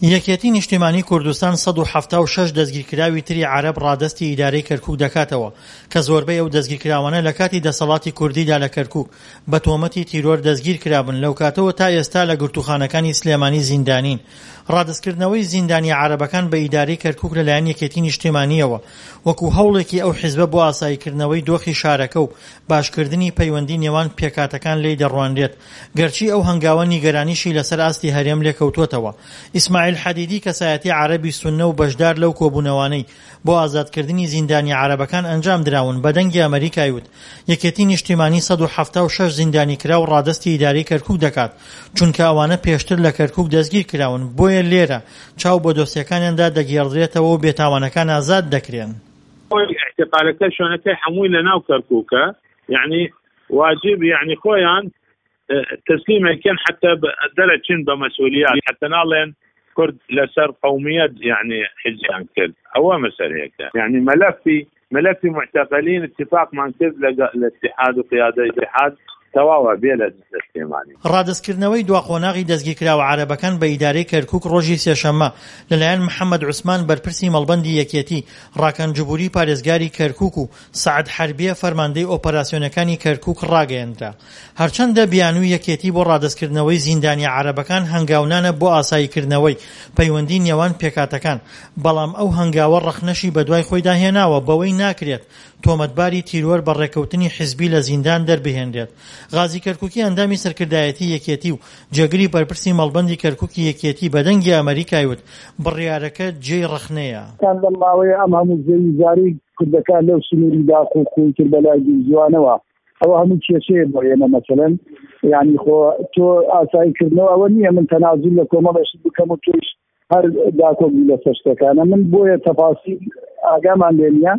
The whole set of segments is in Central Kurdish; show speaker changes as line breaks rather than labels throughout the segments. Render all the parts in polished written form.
یەکێتی نیشتیمانی کوردستان 176 دەستگیرکراوی تری عەرەب ڕادەستی ئیدارەی کەرکووک دەکاتەوە کە زۆربەی ئەو دەستگیرکراوانە لە کاتی دەسەڵاتی کوردیدا لە کەرکووک بە تۆمەتی تیرۆر دەستگیر کرابن لەو کاتەوە تا ئێستا لە گرتوخانەکانی سلێمانی زیندانین. ڕادەستکردنەوەی زیندانی عەرەبەکان بە ئیدارەی کەرکووک لەلایەن یەکێتی نیشتیمانیەوە وەکو هەوڵێکی ئەو حیزبە بۆ ئاساییکردنەوەی دۆخی شارەکە و باشکردنی پەیوەندی نێوان پێکاتەکان لێی دەڕوانرێت، گەرچی ئەو هەنگاوە نیگەرانیشی لەسەر ئاستی هەرێم لێکەوتووەتەوە. ئیسماعیل حەدیدی کەسایەتی عەرەبی سوننە و بەشدار لەو کۆبوونەوانەی بۆ ئازادکردنی زیندانی عەرەبەکان ئەنجام دراون بە دەنگی ئەمریکای وت یەکێتی نیشتیمانی 176 زیندانی کراو ڕادەستی ئیدارەی کەرکووک دەکات چونکە ئەوانە پێشتر لە کەرکووک دەستگیر کراون، بۆیە لێرە چاو بۆ دۆسیەکانیاندا دەگێڕدرێتەوە و بێتاوانەکان ئازاد دەکرێن.
اعتقالەکە شوێنەکەی هەمووی لەناو کەرکووکە، یعنی واجب یعنی خۆیان تسلیمێکیان حتى دەرەچین بە مەسئولیات حتى ناڵێن كرد لسر قوميات يعني حزيان كرد هو مسألة يعني ملفي معتقلين اتفاق مع كرد الاتحاد وقيادة الاتحاد تواوە بێ لە دەستێمانی.
ڕادەستکردنەوەی دواقۆناغی دەستگیرکراوە عەرەبەکان بە ئیدارەی کەرکووک ڕۆژی سێشەممە لەلایەن محەممەد عوسمان بەرپرسی مەڵبەندی یەکێتی، ڕاکەنجبوری پارێزگاری کەرکووک و سەعەد حەربیە فەرماندەی ئۆپەراسیۆنەکانی کەرکووک ڕاگەیەندرا. هەرچەندە بیانووی یەکێتی بۆ ڕادەستکردنەوەی زیندانی عەرەبەکان هەنگاونانە بۆ ئاساییکردنەوەی پەیوەندی نێوان پێکاتەکان، بەڵام ئەو هەنگاوە ڕەخنەشی بەدوای خۆیدا هێناوە بەوەی ناکرێت تۆمەتباری تیرۆر بە ڕێکەوتنی حیزبی لە زیندان دەربهێنرێت. غازی کەرکووکی ئەندامی سەرکردایەتی یەکێتی و جێگری بەرپرسی مەڵبەندی کەرکووکی یەکێتی بە دەنگی ئەمریکای وت بڕیارەکە جێی ڕەخنەیە.
لە ماوەیە ئەم هەموو زاری کوردەکان لەو سنووریدا خۆی کرد بەلای جوانەوە، ئەوە هەموو کێشەیە بۆ ئێمە مەسەلەن یعنی خۆ تۆ ئاساییکردنەوە ئەوە نییە من تەنازول لە کۆمەڵەشت بکەم و تۆش هەر داکۆبی لە سەشتەکانە من بۆیە تەفاسی ئاگامان لێ نییە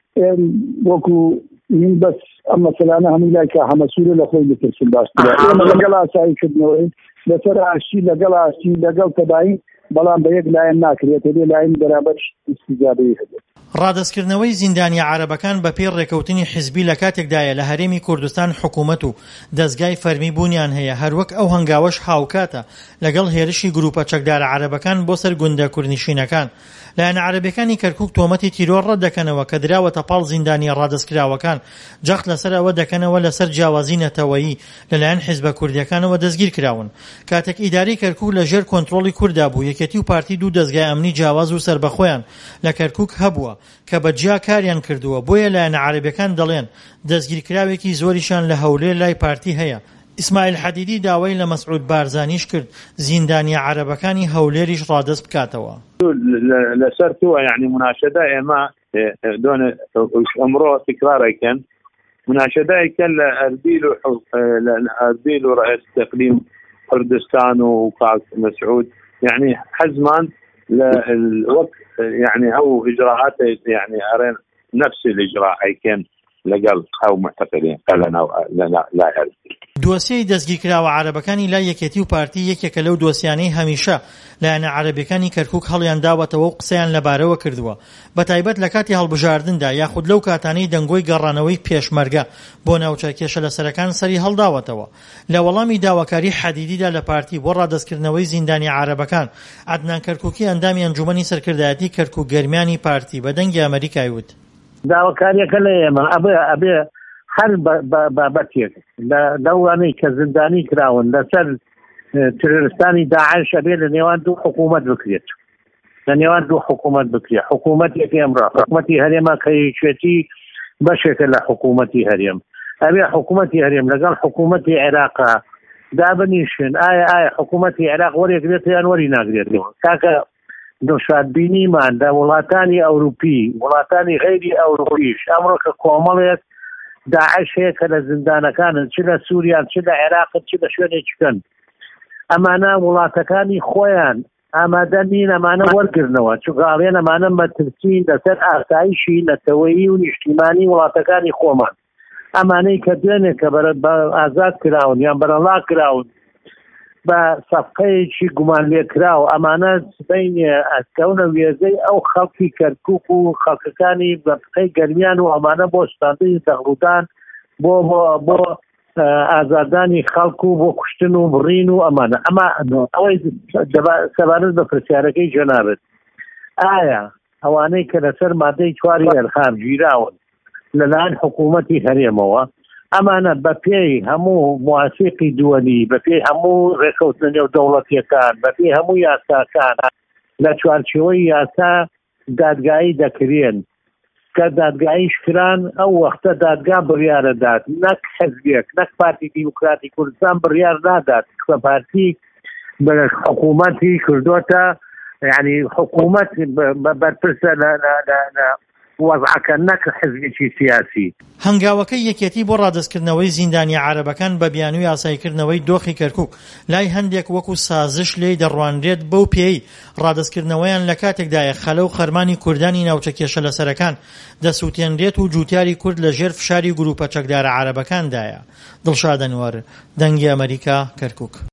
وەکو من بەس ئەم مەسەلانە هەموو لایکە هەمەسوورە لە خۆی بترسن باشترە. ئێمە لەگەڵ ئاساییکردنەوەی لەسەر ئاشتی لەگەڵ تەداین بەڵام بە یەک لایەن ناکرێت لێ لایەن بەرابەر استیجابەی هەبێت.
ڕادەستکردنەوەی زیندانی عەرەبەکان بە پێی ڕێکەوتنی حیزبی لە کاتێکدایە لە هەرێمی کوردستان حکوومەت و دەستگای فەرمی بوونیان هەیە، هەروەک ئەو هەنگاوەش هاوکاتە لەگەڵ هێرشی گروپە چەکدارە عەرەبەکان بۆ سەر گوندە کوردنشینەکان. لایەن عەرەبیەکانی کەرکووک تۆمەتی تیرۆر ڕەت دەکەنەوە کە دراوەتە پاڵ زیندانی ڕادەستکراوەکان، جەخت لەسەر ئەوە دەکەنەوە لەسەر جیاوازی نەتەوەیی لەلایەن حیزبە کوردیەکانەوە دەستگیر کراون. کاتێک ئیدارەی کەرکووک لە ژێر کۆنتڕۆڵی کووردا بوو، یەکێتی و پارتی دوو دەستگای ئەمنی جیاواز و سەربەخۆیان لە کەرکووک هەبووە کە بەجیا کاریان کردووە، بۆیە لایەن عەرەبیەکان دەڵێن دەستگیرکراوێکی زۆریشان لە هەولێر لای پارتی هەیە. ئیسماعیل حەدیدی داوای لە مەسعود بارزانیش کرد زیندانی عەرەبەکانی هەولێریش ڕادەست بکاتەوە.
لەسەر تووە یعنی مناشدە ئێمە دۆن ئەمڕۆ تکرارێکن مناشدەیەکەن لە ئەربیل و ڕئیس تەقلیم کوردستان و کاک مسعود يعني حزمان للوقت يعني أو إجراءات يعني أرين نفس الإجراء كان لقل أو معتقلين قالنا لا يعرف.
دۆسیەی دەستگیرکراوە عەرەبەکانی لای یەکێتی و پارتی یەکێکە لەو دۆسیانەی هەمیشە لایەنە عەرەبیەکانی کەرکووک هەڵیان داوەتەوە و قسەیان لەبارەوە کردووە، بەتایبەت لە کاتی هەڵبژاردندا یاخود لەو کاتانەی دەنگۆی گەڕانەوەی پێشمەرگە بۆ ناوچە کێشە لەسەرەکان سەری هەڵداوەتەوە. لە وەڵامی داواکاری حەدیدیدا لە پارتی بۆ ڕادەستکردنەوەی زیندانی عەرەبەکان، عەدنان کەرکووکی ئەندامی ئەنجومەنی سەرکردایەتی کەرکووک گەرمیانی پارتی بە دەنگی ئەمریکای وت
داواکاریەکە لە ئێمە ئەبێ هەر بابەتێک لەوانەی کە زیندانی کراون لەسەر ترۆریستانی داعش ئەبێ لە نێوان دوو حکوومەت بکرێت، لە نێوان دوو حکوومەت بکرێت. حکوومەتێکی ئەمڕۆ حکوومەتی هەرێمە کە یەکێتی بەشێکە لە حکوومەتی هەرێم، ئەبێ حکوومەتی هەرێم لەگەڵ حکوومەتی عێراقا دابنیشن ئایا حکوومەتی عێراق وەرێگرێت یان وەری ناگرێتەوە. کاکە دڵشادبینیمان لە وڵاتانی ئەوروپی وڵاتانی غەیری ئەوروپیش ئەمڕۆ کە کۆمەڵێک داعش هەیە کە لە زیندانەکانن چ لە سووریان چ لە عێراقن چ لە شوێنێکن، ئەمانە وڵاتەکانی خۆیان ئامادە نین ئەمانە وەرگرنەوە، چوگاڵێن ئەمانە مەترسین لەسەر ئاسایشی نەتەوەیی و نیشتیمانی وڵاتەکانی خۆمان. ئەمانەی کە دوێنێ کە بە ئازاد کراون یان بەرەڵا کراون بە سەفقەیەکی گومان لێکراوە، ئەمانە بینێ ئەکەونە وێزەی ئەو خەڵکی کەرکووک و خەڵکەکانی بەپقەی گەرمیان و ئەمانە بۆ شتاندنی دەغڵودان بۆ ئازادانی خەڵکو بۆ کوشتن و بڕین و ئەمانە ئەوەی سەبارەت بە پرسیارەکەی جەنابەت ئایا ئەوانەی کە لەسەر مادەی 4 ئەرهاب گیراون لەلایەن حکوومەتی هەرێمەوە ئەمانە بە پێی هەموو مواسیقی دووەلی بە پێی هەموو ڕێکەوتنە نێو دەوڵەتیەکان بە پێی هەموو یاساکان لە چوارچێوەی یاسا دادگایی دەکرێن کە دادگاییش کران ئەو وەختە دادگا بڕیارە دات نەک حەزبێک نەک پارتی دیموکراتی کوردستان بڕیار نادات کە پارتی حکوومەتی کردوتە یعنی حکوومەت بەرپرسە لە وەزعەکە نەک حزبێکی سیاسی.
هەنگاوەکەی یەکێتی بۆ ڕادەستکردنەوەی زیندانی عارەبەکان بە بیان و یاساییکردنەوەی دۆخی کەرکووک لای هەندێک وەکو سازش لێی دەڕوانرێت بەو پێی ڕادەستکردنەوەیان لە کاتێکدایە خەلە و خەرمانی کوردانی ناوچە کێشە لەسەرەکان دەسووتێنرێت و جوتیاری کورد لە ژێر فشاری گروپە چەکدارە عارەبەکاندایە. دڵشاد ئەنوەر، دەنگی ئەمریکا، کەرکووک.